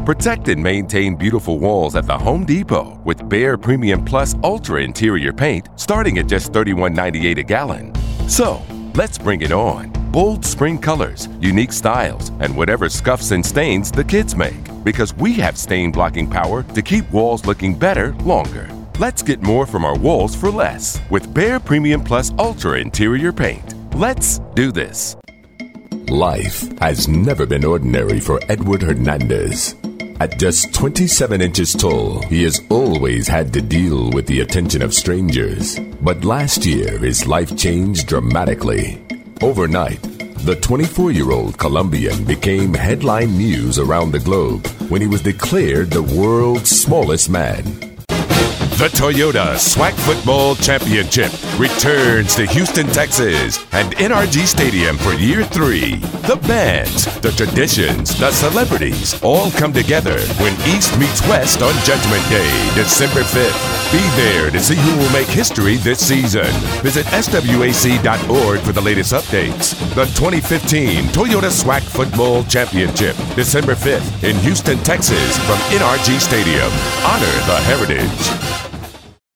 Protect and maintain beautiful walls at the Home Depot with Behr Premium Plus Ultra Interior Paint starting at just $31.98 a gallon. So, let's bring it on. Bold spring colors, unique styles, and whatever scuffs and stains the kids make. Because we have stain blocking power to keep walls looking better longer. Let's get more from our walls for less with Behr Premium Plus Ultra Interior Paint. Let's do this. Life has never been ordinary for Edward Hernandez. At just 27 inches tall, he has always had to deal with the attention of strangers. But last year, his life changed dramatically. Overnight, the 24-year-old Colombian became headline news around the globe when he was declared the world's smallest man. The Toyota SWAC Football Championship returns to Houston, Texas, and NRG Stadium for year 3. The bands, the traditions, the celebrities all come together when East meets West on Judgment Day, December 5th. Be there to see who will make history this season. Visit SWAC.org for the latest updates. The 2015 Toyota SWAC Football Championship, December 5th in Houston, Texas from NRG Stadium. Honor the heritage.